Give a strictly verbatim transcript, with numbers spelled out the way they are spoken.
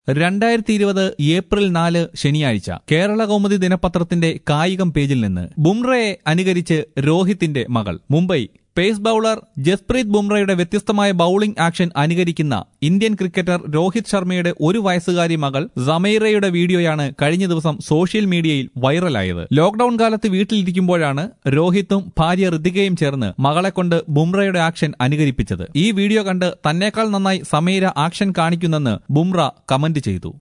രണ്ടായിരത്തി ഇരുപത് ഏപ്രിൽ നാല് ശനിയാഴ്ച കേരള കൗമുദി ദിനപത്രത്തിന്റെ കായികം പേജിൽ നിന്ന് ബുംറയെ അനുകരിച്ച് രോഹിത്തിന്റെ മകൾ. മുംബൈ പേസ് ബൌളർ ജസ്പ്രീത് ബുംറയുടെ വ്യത്യസ്തമായ ബൌളിംഗ് ആക്ഷൻ അനുകരിക്കുന്ന ഇന്ത്യൻ ക്രിക്കറ്റർ രോഹിത് ശർമ്മയുടെ ഒരു വയസ്സുകാരി മകൾ സമീറയുടെ വീഡിയോയാണ് കഴിഞ്ഞ ദിവസം സോഷ്യൽ മീഡിയയിൽ വൈറലായത്. ലോക്ഡൌൺ കാലത്ത് വീട്ടിലിരിക്കുമ്പോഴാണ് രോഹിത്തും ഭാര്യ ഋതികയും ചേർന്ന് മകളെക്കൊണ്ട് ബുംറയുടെ ആക്ഷൻ അനുകരിപ്പിച്ചത്. ഈ വീഡിയോ കണ്ട് തന്നേക്കാൾ നന്നായി സമീറ ആക്ഷൻ കാണിക്കുന്നെന്ന് ബുംറ കമന്റ് ചെയ്തു.